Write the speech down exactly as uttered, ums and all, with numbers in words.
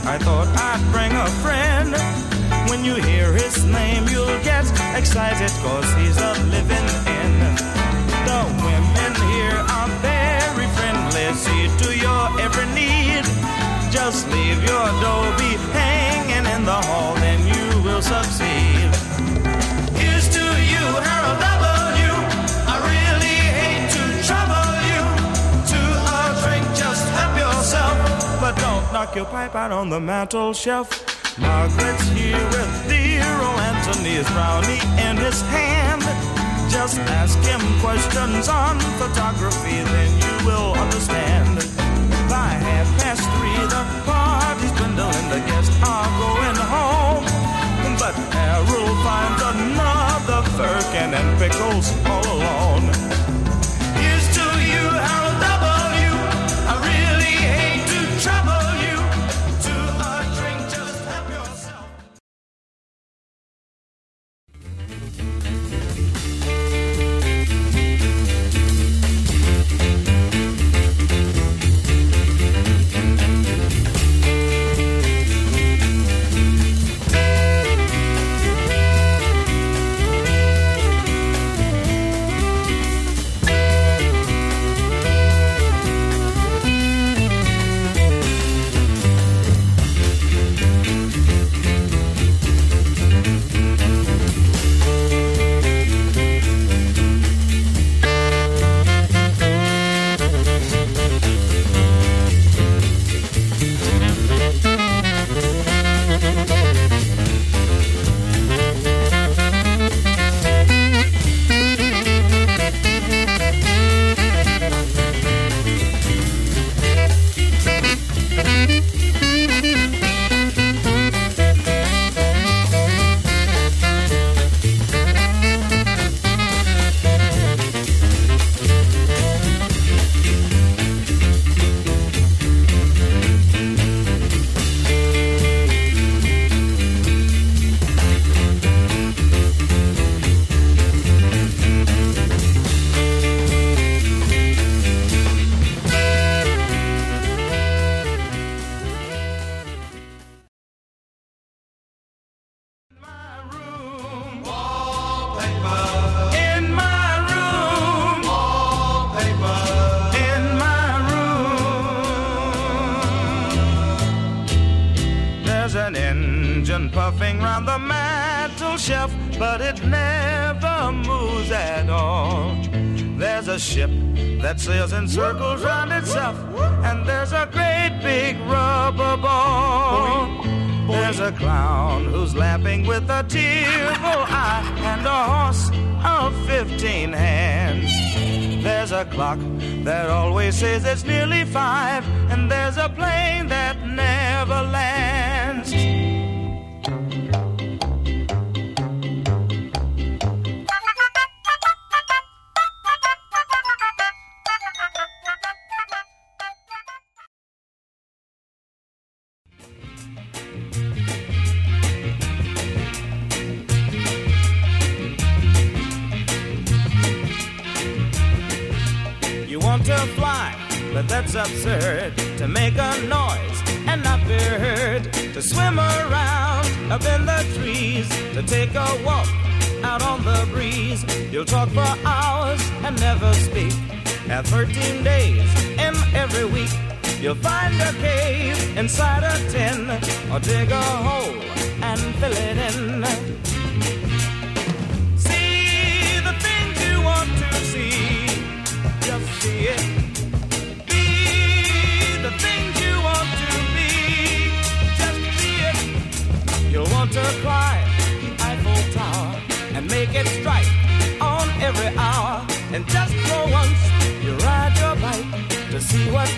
I thought I'd bring a friend. When you hear his name, you'll get excited, cause he's a living in. The women here are very friendly, see to your every need. Just leave your adobe hanging in the hall, then you will succeed. Here's to you, Harold W. I really hate to trouble you. To a drink, just help yourself, but don't knock your pipe out on the mantel shelf. Margaret's here with dear old Anthony's brownie in his hand. Just ask him questions on photography, then you will understand. By half past three, the party's dwindling, the guests are going home. But Harold finds another firkin and pickles all alone. Here's to you, Harold W. I really hate to trouble you. To a drink, just help yourself. Puffing round the mantel shelf, but it never moves at all. There's a ship that sails in circles round itself, and there's a great big rubber ball. There's a clown who's laughing with a tearful eye, and a horse of fifteen hands. There's a clock that always says it's nearly five, and there's a plane that never lands. To fly, but that's absurd. To make a noise and not be heard. To swim around up in the trees. To take a walk out on the breeze. You'll talk for hours and never speak. Have thirteen days in every week. You'll find a cave inside a tin, or dig a hole and fill it in. See the things you want to see. Just see it. Be the things you want to be. Just be it. You'll want to climb the Eiffel Tower and make it strike on every hour. And just for once, you ride your bike to see what's